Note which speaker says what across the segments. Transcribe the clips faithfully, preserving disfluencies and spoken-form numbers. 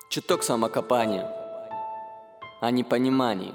Speaker 1: Чуток самокопания, а не понимания.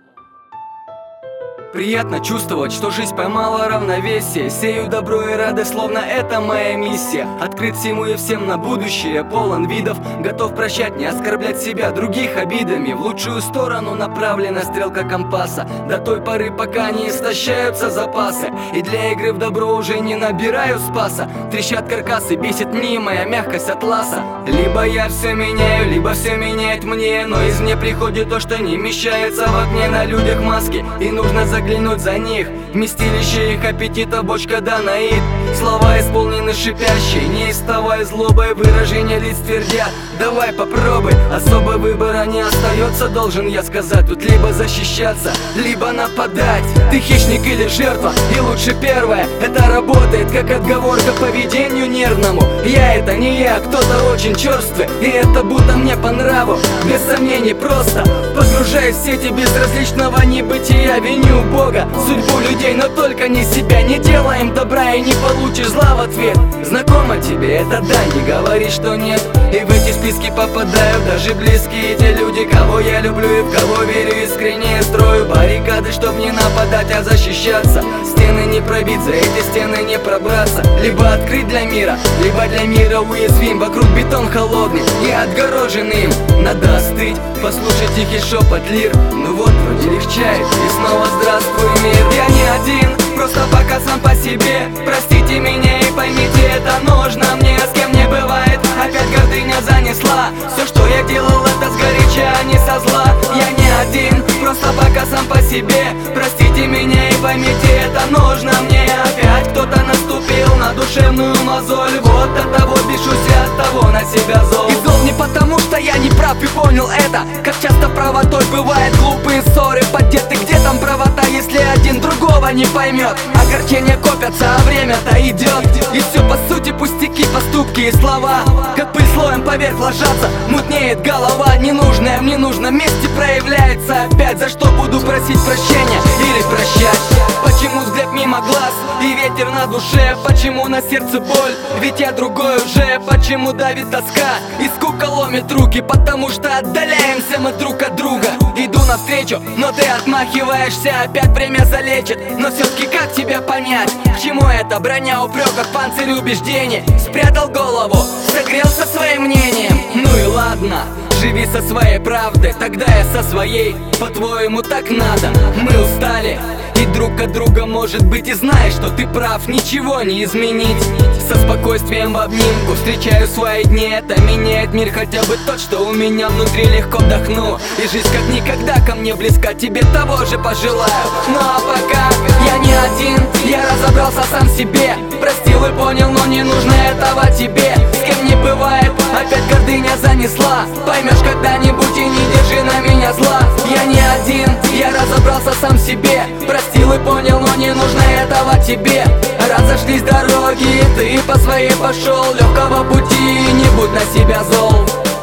Speaker 2: Приятно чувствовать, что жизнь поймала равновесие. Сею добро и радость, словно это моя миссия. Открыт всему и всем на будущее, полон видов. Готов прощать, не оскорблять себя, других обидами. В лучшую сторону направлена стрелка компаса, до той поры, пока не истощаются запасы. И для игры в добро уже не набираю спаса. Трещат каркасы, бесит мнимая мягкость атласа. Либо я все меняю, либо все меняет мне. Но извне приходит то, что не вмещается в окне. На людях маски, и нужно заглянуть за них. Вместилище их аппетита, бочка данаид. Слова исполнены шипящей, неистовой злобой. Выражения лиц твердят: давай попробуй. Особо выбора не остается, должен я сказать. Тут либо защищаться, либо нападать. Ты хищник или жертва, и лучше первое. Это работает как отговорка поведению нервному. Я это не я, кто-то очень черствый, и это будто мне по нраву. Без сомнений просто погружаюсь в сети безразличного небытия. Виню Бога, судьбу людей, но только не себя. Не делаем добра и не получишь зла в ответ. Знакомо тебе это, да, не говори, что нет. И в эти списки попадают даже близкие те люди, кого я люблю и в кого верю искренне. Строю баррикады, чтоб не нападать, а защищаться. Стены не пробить, за эти стены не пробраться. Либо открыть для мира, либо для мира уязвим. Вокруг бетон холодный и отгороженный им. Надо остыть, послушать тихий шепот лир. Ну вот, вроде легчает, и снова здравствуй, мир. Я не один, просто пока сам по себе. Простите меня и поймите, это нужно мне. С кем не бывает, опять гордыня занесла. Все, что я делал, это сгоряча, а не со зла. Я не один, просто пока сам по себе. Простите меня и поймите, это нужно мне. Опять кто-то наступил на душевную мозоль. Вот от того бешусь и от того на себя зол. И зол не потому, что я не прав и понял это. Как часто правотой бывает глупые ссоры. Поддеты, где там правота, если один другого не поймет? Огорчения копятся, а время-то идет. И все по сути пустяки, поступки и слова. Как пыль слоем поверх ложатся, мутнеет голова. Ненужное в ненужном месте проявляется опять. За что буду просить прощения или прощать? Почему взгляд мимо глаз и ветер на душе? Почему на сердце боль? Ведь я другой уже. Почему давит тоска и скука ломит руки? Потому что отдаляемся мы друг от друга. Иду навстречу, но ты отмахиваешься. Опять время залечит, но все-таки как тебя понять? К чему эта броня упреков, панцирь убеждений? Спрятал голову, согрелся своим мнением. Ну и ладно, живи со своей правдой, тогда я со своей. По-твоему так надо, мы устали и друг от друга, может быть, и знаешь, что ты прав, ничего не изменить. Со спокойствием в обнимку встречаю свои дни. Это меняет мир, хотя бы тот, что у меня внутри, легко вдохну. И жизнь как никогда ко мне близка, тебе того же пожелаю. Ну а пока я не один, я разобрался сам в себе. Простил и понял, но не нужно этого тебе. С кем не бывает, опять гордыня занесла. Поймешь когда-нибудь и не держи на меня зла. Я не один, я разобрался сам в себе. Простил и понял, но не нужно этого тебе. Разошлись дороги, ты по своей пошел. Легкого пути, не будь на себя зол.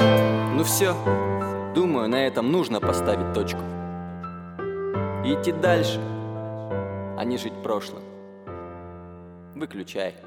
Speaker 1: Ну все, думаю, на этом нужно поставить точку и идти дальше, а не жить прошлым. Выключай.